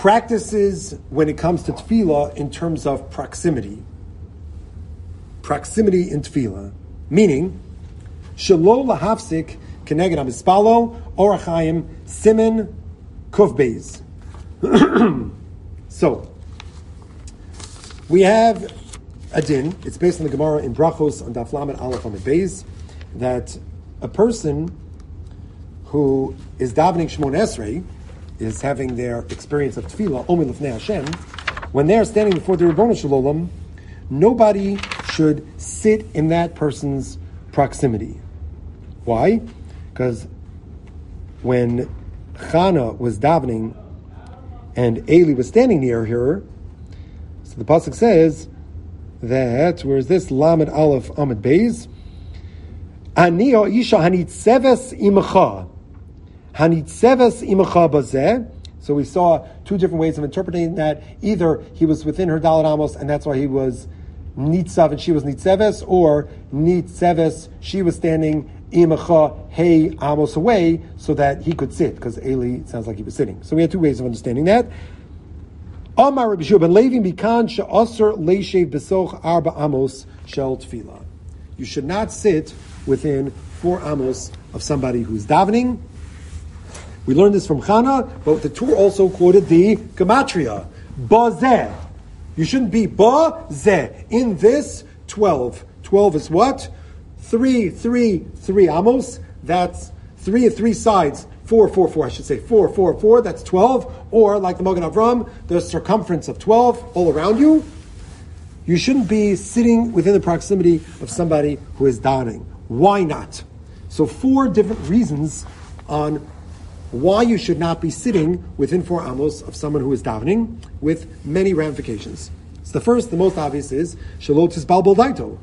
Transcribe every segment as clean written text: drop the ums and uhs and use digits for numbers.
practices when it comes to tefillah in terms of proximity. Proximity in tefillah, meaning shelo lahafsik keneged hamispalo orach chaim siman kuf beis. So we have a din. It's based on the Gemara in Brachos on Daf Lamed Aleph Amud Beis that a person who is davening Shmon Esrei is having their experience of tefillah Omer Lifnei Hashem. When they are standing before the Ribbono Shel Olam, nobody should sit in that person's proximity. Why? Because when Chana was davening and Eli was standing near her, so the pasuk says that, where is this? Lamed Aleph Amud Beis. Ani o isha hanitzeves imecha. Hanitzeves imecha bazeh. So we saw two different ways of interpreting that. Either he was within her Dalet Amos, and that's why he was nitzav and she was nitzeves, or nitzeves, she was standing imecha hey Amos away, so that he could sit, because Eli sounds like he was sitting. So we had two ways of understanding that. Amar Rabbi Shua ben Levi mikan she'aser leishev besoch arba amos shel tefillah. You should not sit within 4 amos of somebody who's davening. We learned this from Chana, but the Tur also quoted the gematria bazeh. You shouldn't be bazeh. In this 12. 12 is what? 3 amos. That's 3 at 3 sides. 4, I should say. 4. That's 12. Or, like the Magen Avram, the circumference of 12 all around you. You shouldn't be sitting within the proximity of somebody who is davening. Why not? So 4 different reasons on why you should not be sitting within 4 amos of someone who is davening, with many ramifications. So the first, the most obvious, is shelo tisbal daito.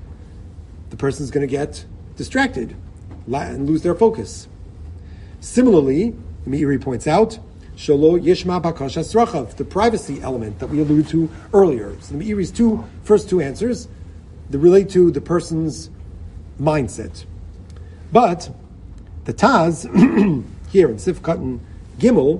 The person's going to get distracted and lose their focus. Similarly, Meiri points out, shelo yishma bakashas rachav, the privacy element that we alluded to earlier. So the Meiri's first two answers, they relate to the person's mindset. But the Taz, here in Sif Katan Gimel,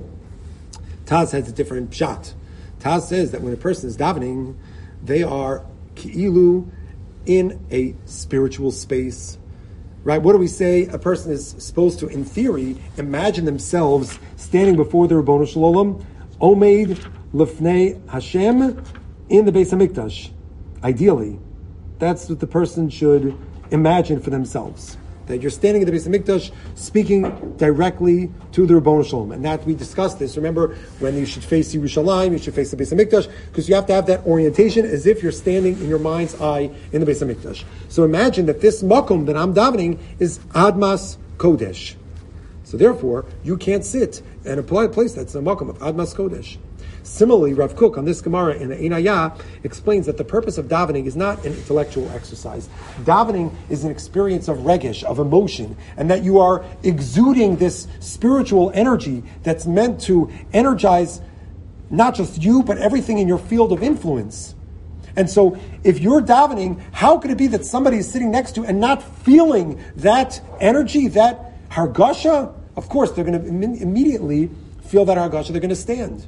Taz has a different pshat. Taz says that when a person is davening, they are ki'ilu, in a spiritual space. Right? What do we say? A person is supposed to, in theory, imagine themselves standing before the Ribbono Shel Olam, Omeid Lifnei Hashem, in the Beis HaMikdash. Ideally. That's what the person should imagine for themselves. That you're standing in the Beis HaMikdash, speaking directly to the Ribbono Shel Olam. And that we discussed this. Remember, when you should face Yerushalayim, you should face the Beis HaMikdash, because you have to have that orientation as if you're standing in your mind's eye in the Beis HaMikdash. So imagine that this makom that I'm davening is Admas Kodesh. So therefore, you can't sit and apply a place that's a makom of Admas Kodesh. Similarly, Rav Kook on this Gemara in the Ein Hayah explains that the purpose of davening is not an intellectual exercise. Davening is an experience of regesh, of emotion, and that you are exuding this spiritual energy that's meant to energize not just you, but everything in your field of influence. And so, if you're davening, how could it be that somebody is sitting next to you and not feeling that energy, that hargasha? Of course, they're going to immediately feel that hargasha, they're going to stand.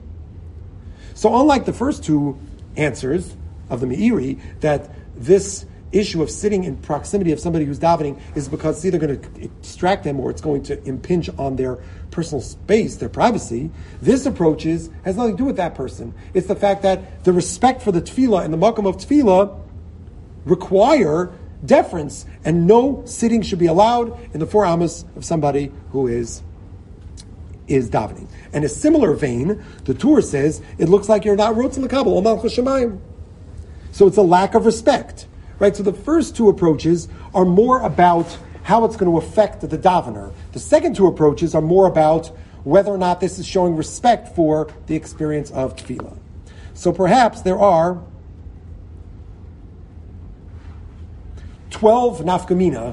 So unlike the first two answers of the Meiri, that this issue of sitting in proximity of somebody who's davening is because it's either going to distract them or it's going to impinge on their personal space, their privacy, this approach has nothing to do with that person. It's the fact that the respect for the tefillah and the makom of tefillah require deference, and no sitting should be allowed in the 4 amos of somebody who is davening. In a similar vein, the Tur says, it looks like you're not rotzim l'kabel, o malchus shamayim. So it's a lack of respect. Right? So the first two approaches are more about how it's going to affect the davener. The second two approaches are more about whether or not this is showing respect for the experience of tefillah. So perhaps there are 12 nafkamina.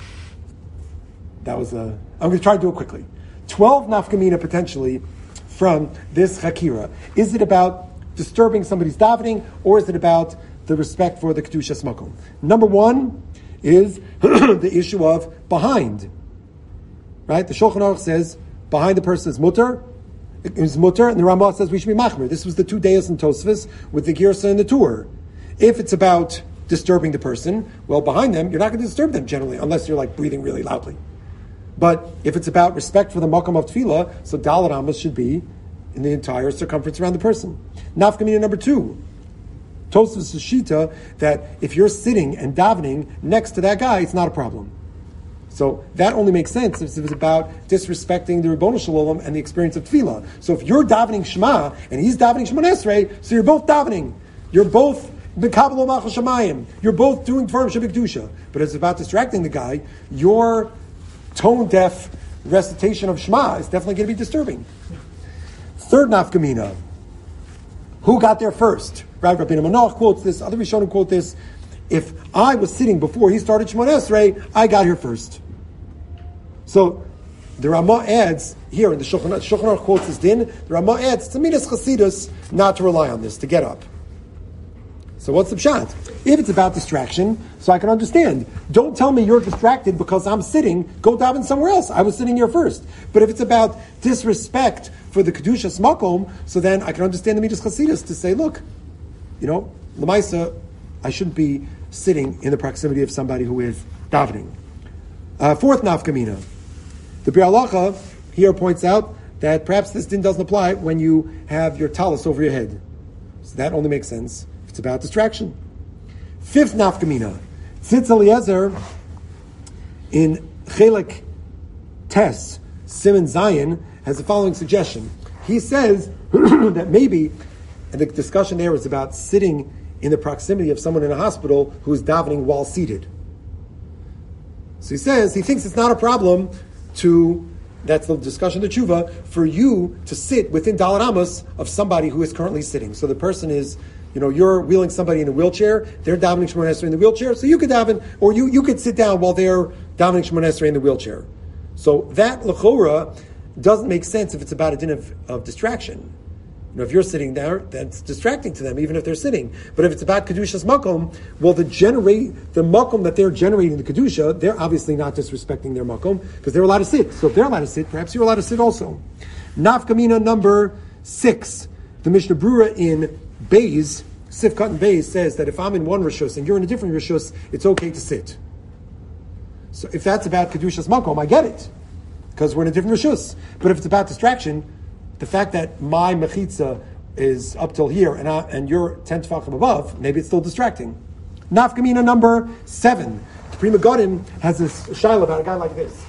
I'm going to try to do it quickly. 12 nafkamina potentially from this chakira. Is it about disturbing somebody's davening, or is it about the respect for the kedushas makom? Number one is the issue of behind. Right? The Shulchan Aruch says behind the person is mutter, it was mutter, and the Ramah says we should be machmer. This was the 2 days in Tosfos with the Girsa and the Tur. If it's about disturbing the person, well, behind them, you're not going to disturb them generally, unless you're like breathing really loudly. But if it's about respect for the Makam of Tefillah, so Dalet Amos should be in the entire circumference around the person. Nafkamina number 2. Tosfos Shita, that if you're sitting and davening next to that guy, it's not a problem. So that only makes sense if it's about disrespecting the Ribbono Shel Olam and the experience of Tefillah. So if you're davening Shema and he's davening Shemona Esrei, so you're both davening. You're both B'kabel Malchus Shamayim. You're both doing Dvarim Shebikdusha. But it's about distracting the guy. Your tone-deaf recitation of Shema is definitely going to be disturbing. Third nafkamina. Who got there first? Rabbi Rabbeinu Manoach quotes this. Other Rishonim quote this. If I was sitting before he started Shemona Esrei, I got here first. So the Ramah adds here in the Shulchan Aruch quotes this din. The Ramah adds it's a midas chasidus not to rely on this to get up. So what's the pshat? If it's about distraction, so I can understand. Don't tell me you're distracted because I'm sitting. Go daven somewhere else. I was sitting here first. But if it's about disrespect for the kedushas makom, so then I can understand the midas chasidus to say, look, l'maisa, I shouldn't be sitting in the proximity of somebody who is davening. Fourth nafkamina. The Bir Halacha here points out that perhaps this din doesn't apply when you have your talis over your head. So that only makes sense if it's about distraction. Fifth nafkamina. Tzitz Eliezer in Chelik Tes, Siman Zion, has the following suggestion. He says that maybe, and the discussion there is about sitting in the proximity of someone in a hospital who is davening while seated. So he says he thinks it's not a problem that's the discussion of the tshuva, for you to sit within Dalet Amos of somebody who is currently sitting. So the person is, you're wheeling somebody in a wheelchair, they're davening Shemona Esrei in the wheelchair, so you could daven, or you could sit down while they're davening Shemona Esrei in the wheelchair. So that l'chora doesn't make sense if it's about a din of distraction. If you're sitting there, that's distracting to them, even if they're sitting. But if it's about Kedushas Makom, well, the Makom that they're generating the Kedusha, they're obviously not disrespecting their Makom, because they're allowed to sit. So if they're allowed to sit, perhaps you're allowed to sit also. Nafkamina number 6. The Mishnah Brura in Beis, Sifkat and Beis, says that if I'm in one Rishus and you're in a different Rishus, it's okay to sit. So if that's about Kedushas Makom, I get it, because we're in a different Rishus. But if it's about distraction, the fact that my mechitza is up till here and you're 10 tefachim above, maybe it's still distracting. Nafkamina number 7. The Pri Megadim has this shaila about a guy like this,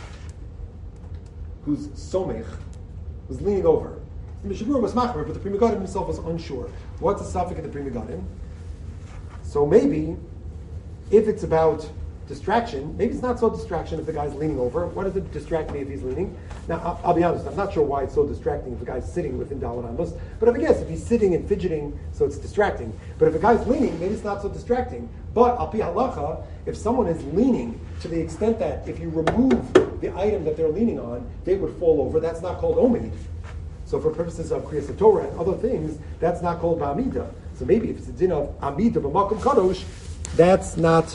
who's somech, who's leaning over. The Mishabur was machmer, but the Pri Megadim himself was unsure. What's the suffix in the Pri Megadim? So maybe, if it's about distraction, maybe it's not so distraction if the guy's leaning over. What does it distract me if he's leaning? Now, I'll be honest, I'm not sure why it's so distracting if the guy's sitting within Dalet Amos, but I guess if he's sitting and fidgeting, so it's distracting. But if a guy's leaning, maybe it's not so distracting. But al pi halacha, if someone is leaning to the extent that if you remove the item that they're leaning on, they would fall over, that's not called omid. So for purposes of Kriyas Torah and other things, that's not called ba'amida. So maybe if it's a din of amida b'makom kadosh, that's not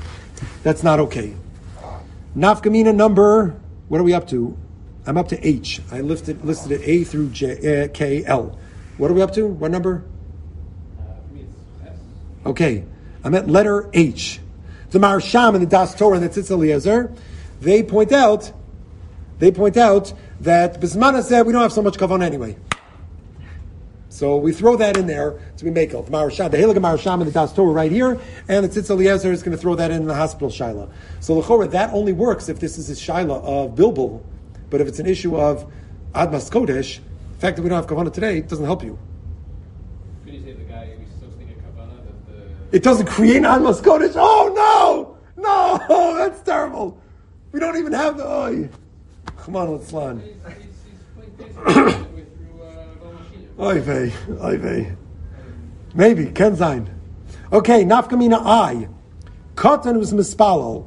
okay. Nafkamina number, what are we up to? I'm up to H. I listed it A through K, L. What are we up to? What number? Okay, I'm at letter H. The Maharsham and the Das Torah and the Tzitz Eliezer, they point out that Bismana said we don't have so much kavanah anyway. So we throw that in there to be makel. The Maharsham, the Heilige Maharsham and the Das Torah right here, and the Tzitz Eliezer is going to throw that in the hospital shaila. So l'chora, that only works if this is a shaila of bilbul, but if it's an issue of admas kodesh, the fact that we don't have kavanah today doesn't help you. Could you say the guy we still think of kavanah that It doesn't create admas kodesh. Oh no, that's terrible. We don't even have the. Oh, come on, let's learn. Oy vey. Maybe, Ken Zain. Okay, nafkamina I. Katan was mispalo.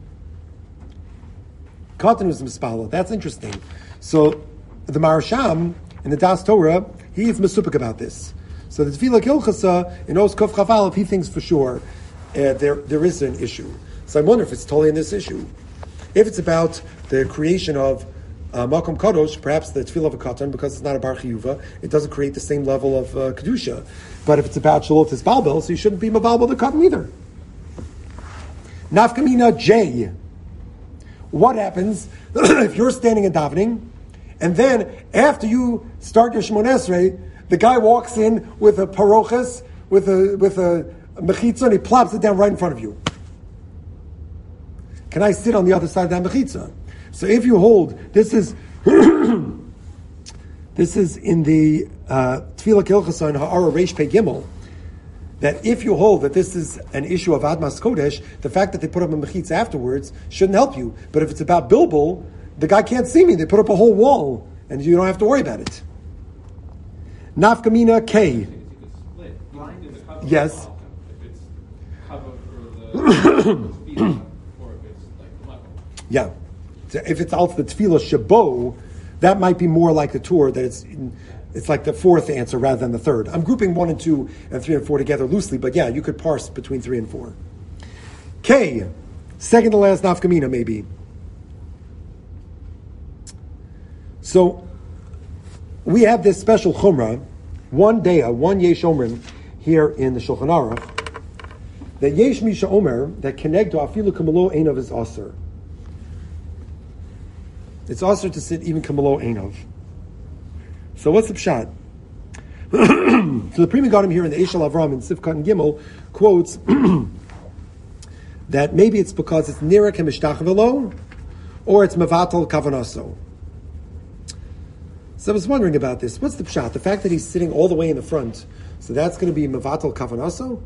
That's interesting. So, the Maharsham in the Das Torah, he is mesupik about this. So the Tefillah Kilchasa, in Os Kof Chav, he thinks for sure there is an issue. So I wonder if it's totally in this issue. If it's about the creation of Makom Kadosh, perhaps the tefillah of a katan, because it's not a bar chiyuva, it doesn't create the same level of kedusha. But if it's about shalotis balbel, so you shouldn't be mavalbel the katan either. Nafkamina J. What happens if you're standing and davening, and then after you start your Shemon Esrei, the guy walks in with a parochas, with a mechitza, and he plops it down right in front of you? Can I sit on the other side of that mechitza? So if you hold, this is this is in the Tefillah Kilchasa in Ha'ara Reish Pei Gimel, that if you hold that this is an issue of Admas Kodesh, the fact that they put up a mechitza afterwards shouldn't help you. But if it's about Bilbul, the guy can't see me. They put up a whole wall, and you don't have to worry about it. Nafkamina K. Yes. If it's cover for the tefillah, or if it's like the level. Yeah. So if it's also the tefillah shabo, that might be more like the Torah, that it's like the fourth answer rather than the third. I'm grouping 1 and 2 and 3 and 4 together loosely, but yeah, you could parse between 3 and 4. K, second to last nafkamina maybe. So we have this special chumrah, one yesh omrim here in the Shulchan Aruch, that yesh misha omer that connect to afilu kamalo einov is aser. It's aser to sit even kamalo einov. So what's the pshat? So the Pri Megadim here in the Eshel Avram in Sifkat and Gimel quotes that maybe it's because it's nira kemishtachvelo, or it's mevatel kavanaso. So I was wondering about this. What's the pshat? The fact that he's sitting all the way in the front, so that's going to be mevatel kavanaso?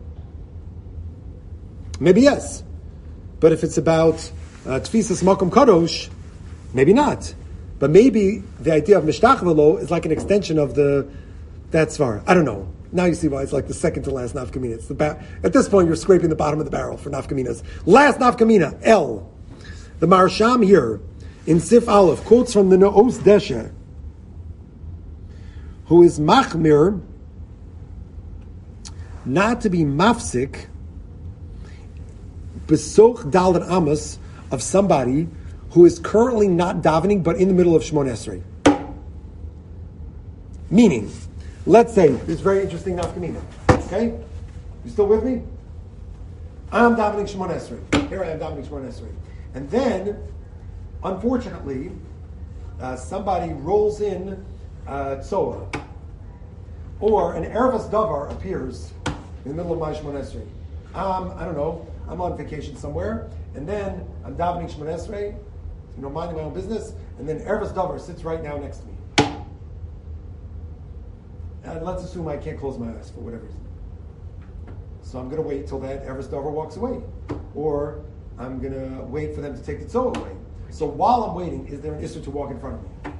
Maybe yes. But if it's about tfisas makom kadosh, maybe not. But maybe the idea of mishtachvelo is like an extension of that svar. I don't know. Now you see why it's like the second to last nafkamina. It's at this point you're scraping the bottom of the barrel for nafkaminas. Last nafkamina, L. The Marsham here in Sif Aleph quotes from the Noos Deshe, who is machmir not to be mafsik besoch dal and amos of somebody who is currently not davening but in the middle of Shemon Esrei. Meaning, let's say, this is very interesting nafkamina. Okay? You still with me? I'm davening Shemon Esrei. Here I am davening Shemon Esrei. And then, unfortunately, somebody rolls in Tzoa. Or an Erevas Davar appears in the middle of my Shemon Esrei. I don't know, I'm on vacation somewhere, and then I'm davening Shemon Esrei, minding my own business, and then Erevas Davar sits right now next to me. And let's assume I can't close my eyes for whatever reason. So I'm going to wait till that Erevas Davar walks away. Or I'm going to wait for them to take the Tzoa away. So while I'm waiting, is there an issue to walk in front of me?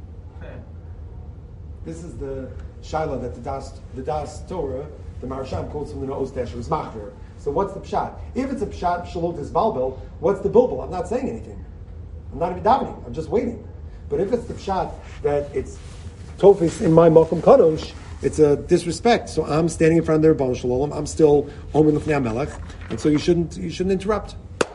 This is the shaila that the Das Torah, the Marasham quotes from the Noos Deshe, who's machmir. So what's the pshat? If it's a pshat shalotis balbel, what's the bilbel? I'm not saying anything. I'm not even davening. I'm just waiting. But if it's the pshat that it's tofis in my makom kadosh, it's a disrespect. So I'm standing in front of the Rebbeinu Shalom. I'm still omer l'fnei HaMelech, and so you shouldn't interrupt.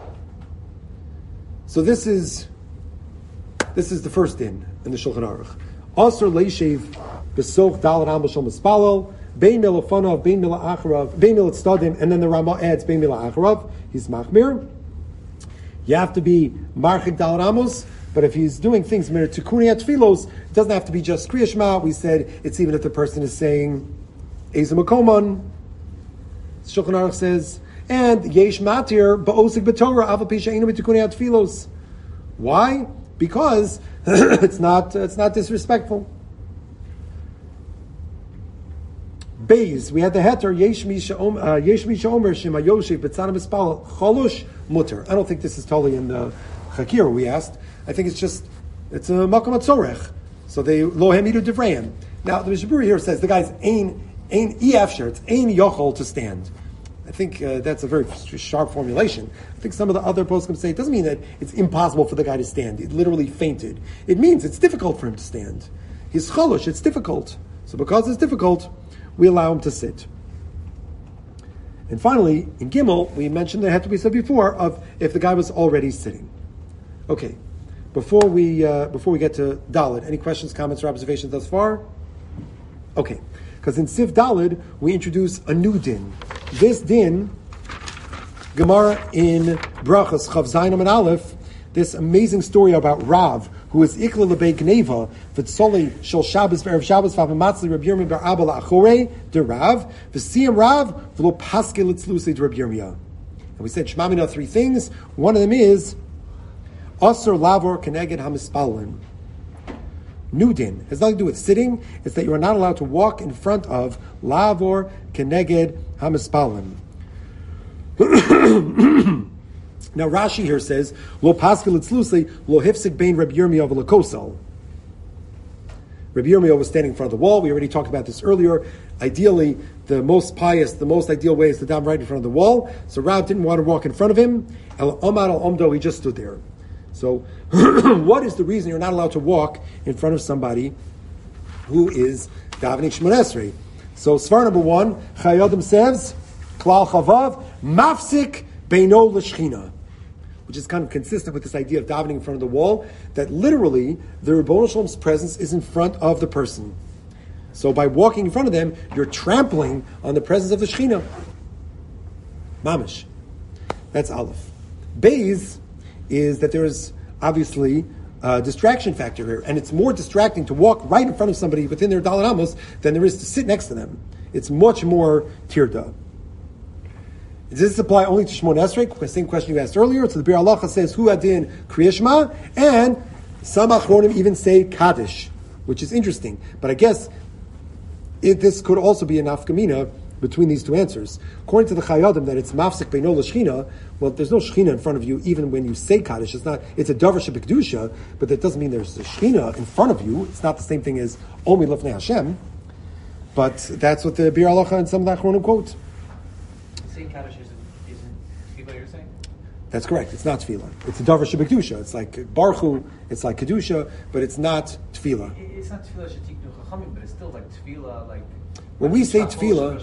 So this is the first din in the Shulchan Aruch. Asur leishev besoch dalet am b'shom espalel bein milafanav bein milacharav bein milatstadim, and then the Rama adds bein milacharav. He's machmir. You have to be marchik dalet amos, but if he's doing things mir tikuni atfilos, it doesn't have to be just kriya shema. We said it's even if the person is saying ezem makoman. Shulchan Aruch says, and yesh matir ba'osik b'torah aval pisha inu b'tikuni atfilos. Why? Because it's not disrespectful. Beis, we had the heter yesh misha omer shema yoshev b'tzana mispal cholush mutter. I don't think this is totally in the Chakir we asked. I think it's a makom atzorech. So they lo hemidu devreim. Now the Mishaburi here says the guy's ein efsher. It's ein yochol to stand. I think that's a very sharp formulation. I think some of the other poskim say it doesn't mean that it's impossible for the guy to stand. It literally fainted. It means it's difficult for him to stand. He's cholush. It's difficult. So because it's difficult, we allow him to sit. And finally, in Gimel, we mentioned that had to be said before of if the guy was already sitting. Okay. before we get to Daled. Any questions, comments, or observations thus far? Okay, because in Sif Daled we introduce a new din. This din, Gemara in Brachos Chav Zayin and Aleph, this amazing story about Rav, who is Ikla Lebei Gneva, V'tzoli Shel Shabbos V'erev Shabbos V'avamatzli Reb Yirmiyah Bar Abba La'achorei de Rav, V'siyam Rav V'lo Paske Litzlusi de Reb Yirmiyah. And we said Shema Mina 3 things. One of them is Asur Lavor Keneged HaMispalin. New din has nothing to do with sitting. It's that you are not allowed to walk in front of Lavor Keneged HaMispalin. Now Rashi here says, Lo Paskil Itzlusli, Lo Hifsik Bein Reb Yirmiyah V'Lakosel. Reb Yirmiyah was standing in front of the wall. We already talked about this earlier. Ideally, the most pious, the most ideal way is to daven right in front of the wall. So Rav didn't want to walk in front of him. El Omar al Omdo, he just stood there. So, what is the reason you're not allowed to walk in front of somebody who is davening Shemon Esrei? So, Svar number 1, Chayodim says, Klal Chavav, Mafsik Beino L'Shchina, which is kind of consistent with this idea of davening in front of the wall, that literally the Ribbono Shel Olam's presence is in front of the person. So by walking in front of them, you're trampling on the presence of the Shechina. Mamish. That's Aleph. Beis is that there is obviously a distraction factor here, and it's more distracting to walk right in front of somebody within their Daled Amos than there is to sit next to them. It's much more tirda. Does this apply only to Shemon Esrei? The same question you asked earlier. So the Bir Halacha says, Hu Adin Kriya Shema, and some Achronim even say Kaddish, which is interesting. But I guess this could also be an nafkamina between these two answers. According to the Chayadim, that it's Mafsik Beino L'Shchina, well, there's no Shechina in front of you even when you say Kaddish. It's a Davar Shebekdusha, but that doesn't mean there's a Shechina in front of you. It's not the same thing as Omi Lefnei Hashem. But that's what the Bir Halacha and some of the Achronim quote. Saying Kaddish isn't Tefillah, you're saying? That's correct. It's not Tefillah. It's a Davar Shebekdusha. It's like Baruch Hu, it's like Kedusha, but it's not Tefillah. It's not Tefillah Shetiknu Chachamim, but it's still like Tefillah, like... When we say Tefillah,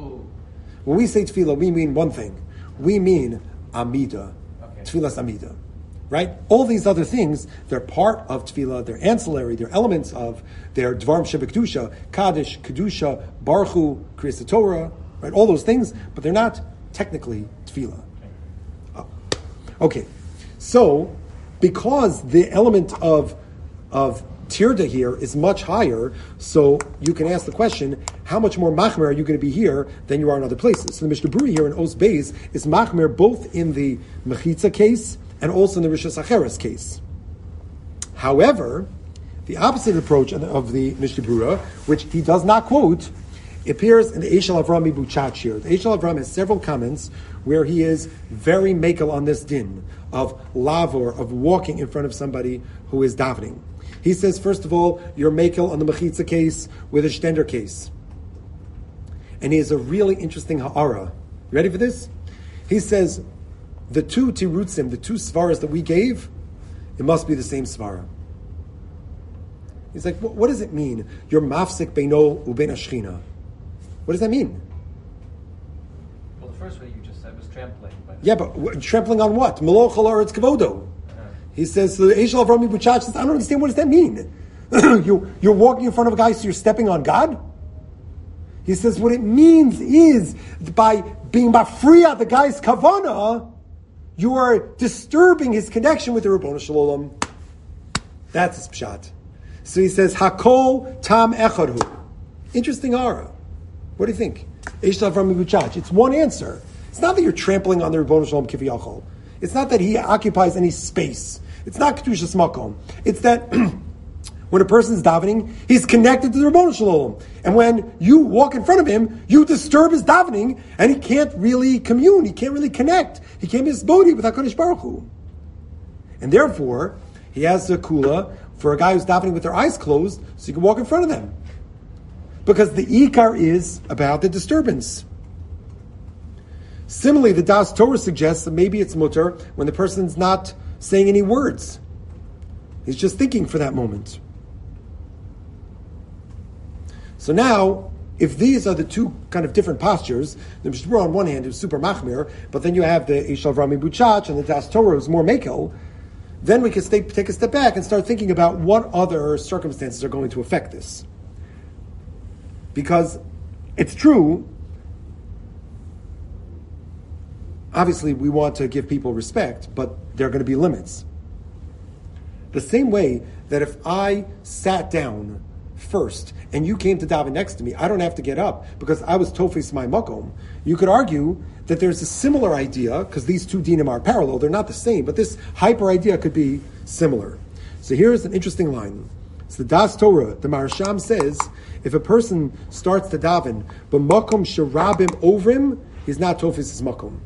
we mean one thing. We mean Amida. Okay. Tefillah's Amida. Right? All these other things, they're part of Tefillah, they're ancillary, they're elements of their Dvarim Shebekdusha, Kaddish, Kedusha, Baruch Hu, Kriyas Torah, right? All those things, but they're not technically Tefillah. Okay. So, because the element of Tirda here is much higher, so you can ask the question, how much more machmer are you going to be here than you are in other places? So the Mishnah Berurah here in Os Beis is machmer both in the Mechitza case and also in the Rishas Acheres case. However, the opposite approach of the Mishnah Berurah, which he does not quote, appears in the Eshel Avram Ibuchach here. The Eshel Avram has several comments where he is very makel on this din of lavor, of walking in front of somebody who is davening. He says, first of all, you're makel on the Mechitza case with a Shtender case. And he has a really interesting ha'ara. You ready for this? He says, the two tirutzim, the two svaras that we gave, it must be the same svara. He's like, what does it mean? You're mafsik beino ubein ashchina. What does that mean? Well, the first one you just said was trampling. Yeah, but trampling on what? Meloch ha'aretz kavodo. He says, the Eshel Avram Ibuchach says, I don't understand, what does that mean? You're walking in front of a guy, so you're stepping on God? He says, what it means is, by being mafriya, the guy's kavana, you are disturbing his connection with the Ribbono Shel Olam. That's his pshat. So he says, Hakol tam echadhu. Interesting ara. What do you think? Eshel Avram Ibuchach. It's one answer. It's not that you're trampling on the Ribbono Shel Olam kiviyachol. It's not that he occupies any space. It's not Kedushas Makom. It's that when a person is davening, he's connected to the Ribbono Shel Olam. And when you walk in front of him, you disturb his davening, and he can't really commune, he can't really connect. He can't be hisbodi with HaKadosh Baruch Hu. And therefore, he has the kula for a guy who's davening with their eyes closed, so you can walk in front of them. Because the ikar is about the disturbance. Similarly, the Das Torah suggests that maybe it's mutter when the person's not saying any words. He's just thinking for that moment. So now, if these are the two kind of different postures, the Mishnah Berurah on one hand is super machmir, but then you have the Eshel Avram Ibuchach and the Das Torah who's more makel, then we can take a step back and start thinking about what other circumstances are going to affect this. Because it's true, obviously we want to give people respect, but there are going to be limits. The same way that if I sat down first and you came to daven next to me, I don't have to get up because I was tofis my makom. You could argue that there's a similar idea, because these two dinim are parallel, they're not the same, but this hyper idea could be similar. So here's an interesting line. It's the Das Torah. The Marasham says, if a person starts to daven, but makom sharabim ovrim, he's not tofis his makom.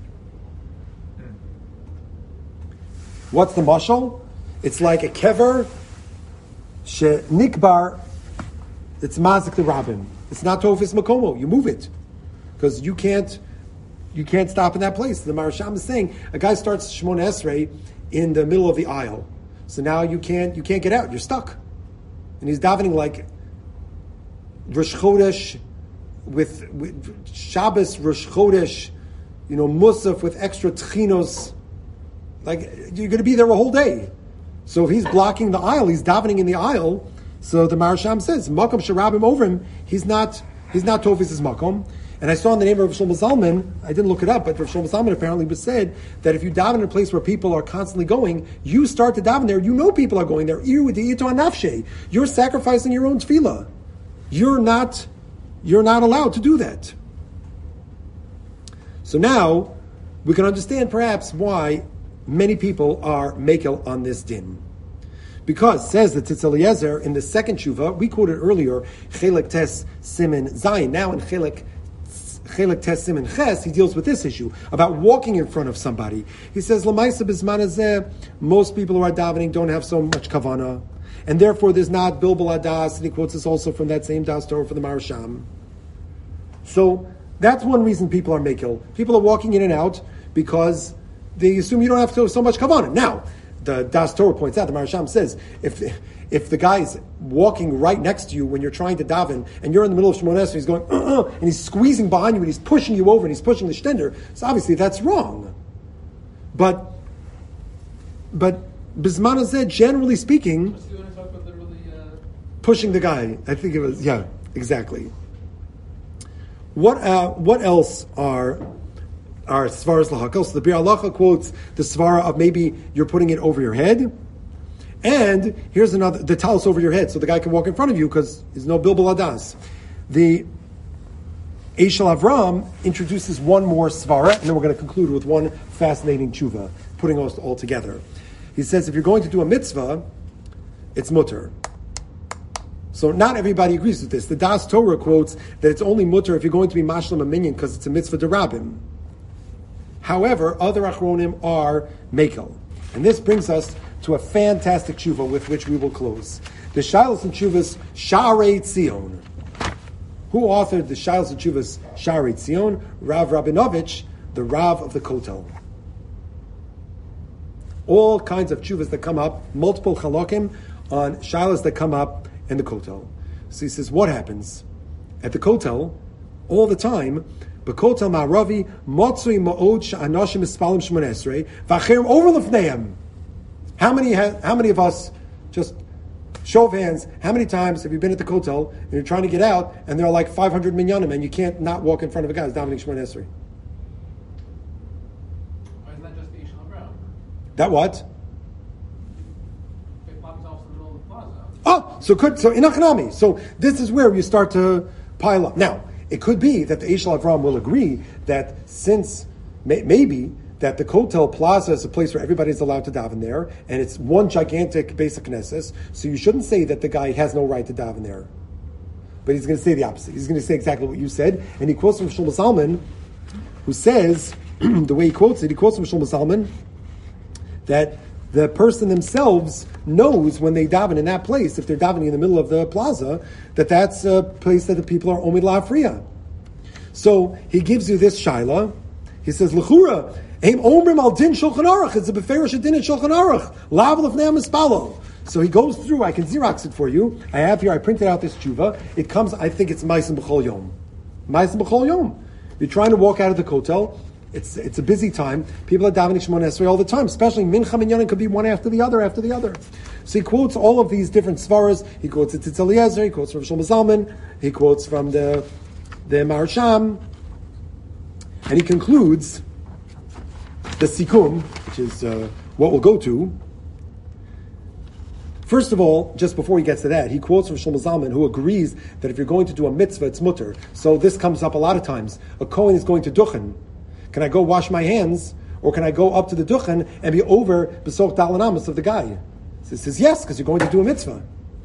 What's the mashal? It's like a kever shenikbar. It's mazik the rabbin. It's not tofis makomo. You move it because you can't stop in that place. The Marasham is saying a guy starts Shemona Esrei in the middle of the aisle, so now you can't get out. You're stuck, and he's davening like Rosh Chodesh with Shabbos Rosh Chodesh, Musaf with extra tchinos. Like, you're going to be there a whole day. So if he's blocking the aisle, he's davening in the aisle. So the Marasham says, Makom Sharabim over him, he's not Tofis' Makom. And I saw in the name of Rav Shlomo Zalman, I didn't look it up, but Rav Shlomo Zalman apparently was said that if you daven in a place where people are constantly going, you start to daven there, you know people are going there. You're sacrificing your own tefillah. You're not allowed to do that. So now, we can understand perhaps why many people are mekel on this din. Because, says the Tzitz Eliezer, in the second tshuva, we quoted earlier, Chelek Tes Simin Zayin. Now in Chelek Tes Simin Ches, he deals with this issue, about walking in front of somebody. He says, L'maisa Bizman Hazeh, most people who are davening don't have so much kavana, and therefore there's not Bilbul Adas, and he quotes this also from that same Das Torah for the Marasham. So, that's one reason people are mekel. People are walking in and out because they assume you don't have to have so much kavanah. Now, the Das Torah points out, the Marasham says, if the guy's walking right next to you when you're trying to daven, and you're in the middle of Shemona Esrei, he's going, and he's squeezing behind you, and he's pushing you over, and he's pushing the shtender, so obviously that's wrong. But Bisman Hazeh, generally speaking, What's the one who talked about literally pushing the guy, I think it was, yeah, exactly. What else are Svaras Lahakal? So the Bir Halacha quotes the Svara of maybe you're putting it over your head. And here's another, the talus over your head, so the guy can walk in front of you because there's no Bilbul Adas. The Eishel Avram introduces one more Svara, and then we're going to conclude with one fascinating tshuva, putting us all together. He says if you're going to do a mitzvah, it's mutter. So not everybody agrees with this. The Das Torah quotes that it's only mutter if you're going to be mashlam a minyan because it's a mitzvah derabim. However, other achronim are mekel. And this brings us to a fantastic tshuva with which we will close. The Shilas and Tshuvas Sha'arei Tzion. Who authored the Shilas and Tshuvas Sha'arei Tzion? Rav Rabinovich, the Rav of the Kotel. All kinds of tshuvas that come up, multiple chalokim on Shilas that come up in the Kotel. So he says, what happens? At the Kotel, all the time, B'Kotel Ma'aravi, Motzui Ma'od Sha'anoshim Ispalim Shemon Esrei, V'acherim over Lefneim. How many of us, just show of hands, how many times have you been at the Kotel and you're trying to get out and there are like 500 minyanim and you can't not walk in front of a guy who's davening Shemon Esrei? Why isn't that just the Eishel Brown? That what? It pops off in the middle of the plaza. Oh, so in Achanami. So this is where you start to pile up. Now, it could be that the Eishel Avram will agree that since maybe that the Kotel Plaza is a place where everybody's allowed to daven there, and it's one gigantic basic knesses, so you shouldn't say that the guy has no right to daven there. But he's going to say the opposite. He's going to say exactly what you said, and he quotes from Shlomo Zalman, who says, the way he quotes it, he quotes from Shlomo Zalman, that the person themselves knows when they daven in that place, if they're davening in the middle of the plaza, that's a place that the people are omid la'afriya. So he gives you this shaila. He says, l'chura, Heim omrim al din Shulchan Aruch. It's a beferish din in Shulchan Aruch. Lav lefnei mispalo. So he goes through. I can Xerox it for you. I have here. I printed out this tshuva. It comes. I think it's Ma'asim b'chol yom. Ma'asim b'chol yom. You're trying to walk out of the kotel. It's a busy time. People are davening Shemona Esrei all the time, especially Mincha Minyanim could be one after the other. So he quotes all of these different svaras. He quotes it to Eliezer, he quotes from Shlomo Zalman, he quotes from the Maharsham, and he concludes the Sikum, which is what we'll go to. First of all, just before he gets to that, he quotes from Shlomo Zalman, who agrees that if you're going to do a mitzvah, it's mutter. So this comes up a lot of times. A Kohen is going to duchen. Can I go wash my hands, or can I go up to the duchen and be over b'soch dalanamas of the guy? He says yes, because you're going to do a mitzvah.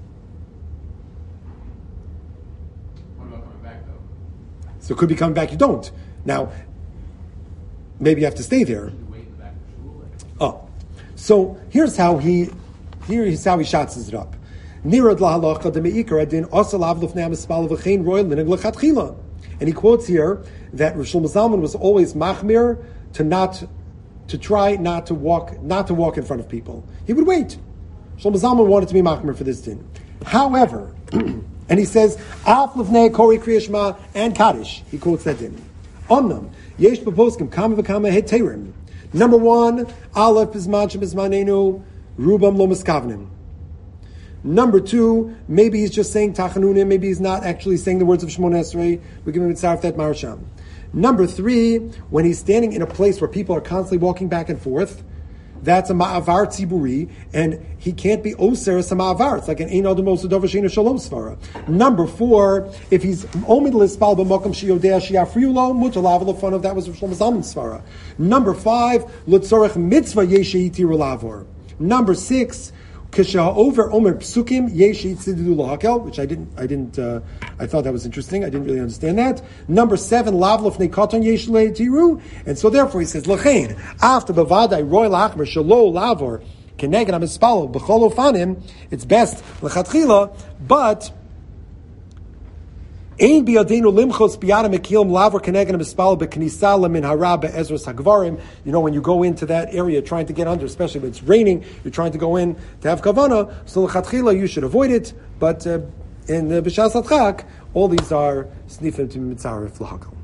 What about coming back though? So it could be coming back. You don't. Now, maybe you have to stay there. You wait in the back of the shul. Oh, so here's how he shots it up. Nirad lahalacha de meikar adin asalav lufnei mispal v'chein royal linig lechatchila. And he quotes here that Rosh Zalman was always machmir to try not to walk in front of people. He would wait. Shlomo Zalman wanted to be machmir for this din. However, and he says af lufnei kori kriyashma and kaddish. He quotes that din. Omnam yesh b'poskim kama v'kama heterim. Number one, aleph bizman shebizmanenu rubam lo miskavnim. Number two, maybe he's just saying tachanunim, maybe he's not actually saying the words of Shemona Esrei. We give him mitzaref that marasham. Number three, when he's standing in a place where people are constantly walking back and forth, that's a ma'avar tziburi, and he can't be oser as a ma'avar. It's like an ein adam oser dover sheina shalom svara. Number four, if he's omid lispal b'mokum sheyodea sheyafriu lo mutar lav l'fon of that was Shlomo Zalman's svara. Number five, l'tzorech mitzvah yesheiti lavor. Number six, over Omer Psukim Yeshit Sididu Lahakel, which I thought that was interesting. I didn't really understand that. Number seven, Lavlof Nekaton Yeshle Tiru, and so therefore he says Lachain after Bavadai Roy Lachmer Shalo Lavor Keneged Amispalo B'chol Ofanim. It's best Lechatchila, but Ein biadenu limchos biyadam ekilim lavor keneged amispalo b'knisa lemin hara be'ezros hagvarim. You know, when you go into that area trying to get under, especially when it's raining, you're trying to go in to have kavana. So l'chatchila you should avoid it. But in the b'shas adchak, all these are snifim to mitzaref l'hakal.